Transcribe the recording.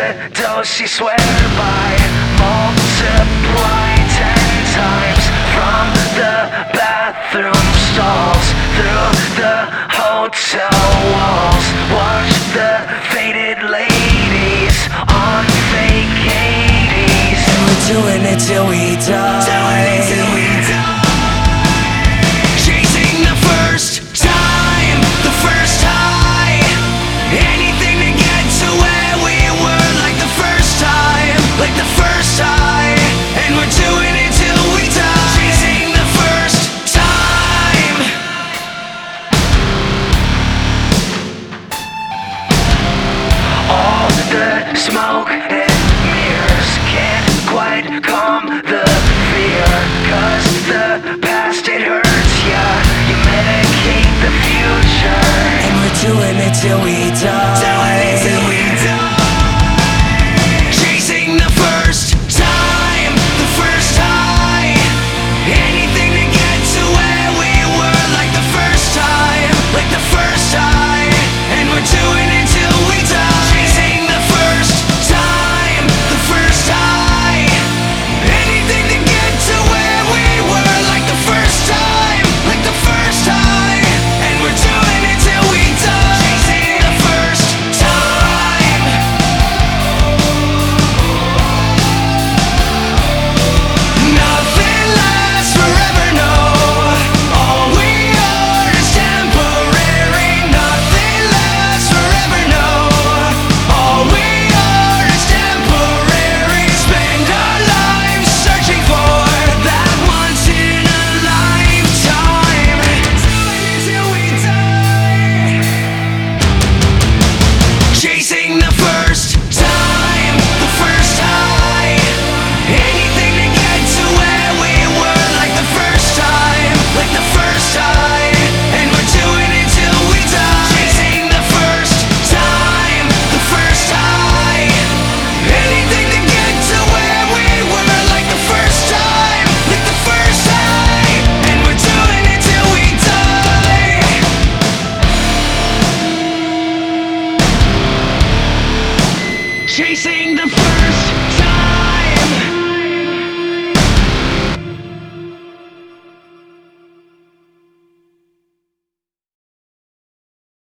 the dose she swear by. Multiply 10 times from the bathroom stalls, through the hotel walls. Watch the faded ladies on fake 80s. And we're doing it till we die. Doing it till we die. Chasing the first time, the first high. Anything to get to where we were, like the first time, like the first high. And we're doing it till we die. Chasing the first time. All the smoke and mirrors can't quite calm the fear, 'cause the past, it hurts ya. You medicate the future. And we're doing it till we die. Doing it till we die. Chasing the first time, the first high. Anything to get to where we were, like the first time, like the first high. And we're doing it till we die. Chasing the first time, the first high. Anything to get to where we were, like the first time, like the first high. And we're doing it till we die. Chasing the first time. Nothing lasts forever, no. All we are is temporary. Nothing lasts forever, no. All we are is temporary. Spend our lives searching for that once in a lifetime. Till we die. Chasing the first time, the first high. Anything to get to where we were, like the first time, like the first high. And we're doing it till we die. Chasing the first time, the first high. Anything to get to where we were, like the first time, like the first high. And we're doing it till we die. Chasing